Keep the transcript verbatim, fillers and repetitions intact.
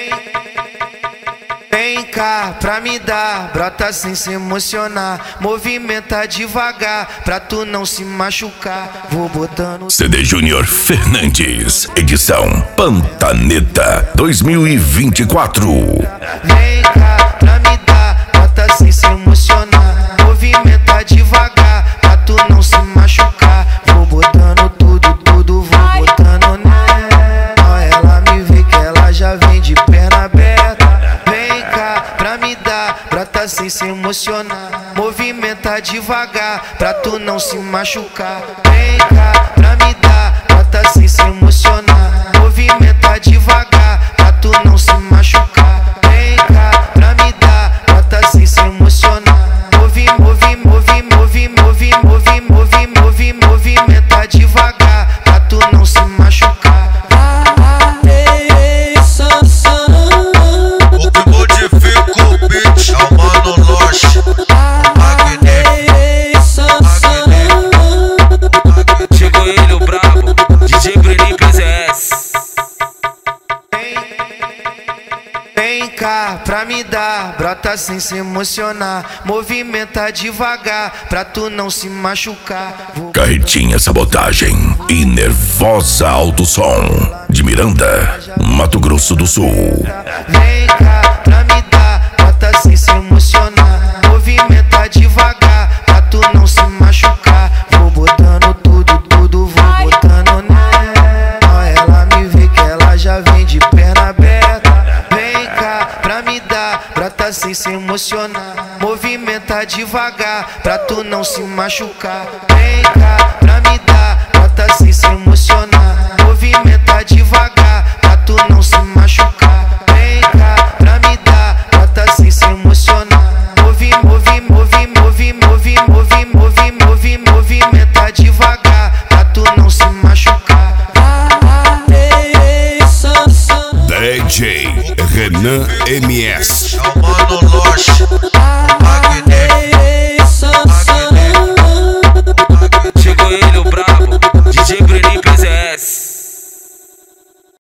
Vem cá pra me dar, brota sem se emocionar, movimenta devagar pra tu não se machucar. Vou botando C D Júnior Fernandes, edição Pantaneta dois mil e vinte e quatro. Vem cá pra me dar, brota sem se emocionar, movimenta devagar pra tu não se machucar. Vou botando tudo, tudo, vou botando nela. Ó, ela me vê que ela já vem de perna aberta. Vem cá pra me dar, brota sem se emocionar, movimenta devagar pra tu não se machucar. Vem cá pra me dar, brota sem se emocionar, movimenta devagar pra tu não se machucar. Vem cá pra me dar, brota sem se emocionar, movi, movi, movi, movi, movi, movi, movi, movi, movimenta devagar pra tu não se machucar. Vem cá pra me dar, brota sem se emocionar, movimenta devagar pra tu não se machucar. Vou... Carretinha Sabotagem e Nervosa Alto Som, de Miranda, Mato Grosso do Sul. Vem cá pra me dar, brota sem se emocionar, movimenta devagar pra tu não se machucar. Vou botando tudo, tudo, vou botando nela. Ó, ela me vê que ela já vem de perna aberta. Vem cá pra me dar, brota sem se emocionar, movimenta devagar pra tu não se machucar. Vem cá pra me dar, brota sem se emocionar, movimenta devagar pra tu não se machucar. Vem cá pra me dar, brota sem se emocionar, movi, movi, movi, movi, movi, movi, movi, movi, movimenta devagar pra tu não se machucar. D J Renan M S. Chamando nós.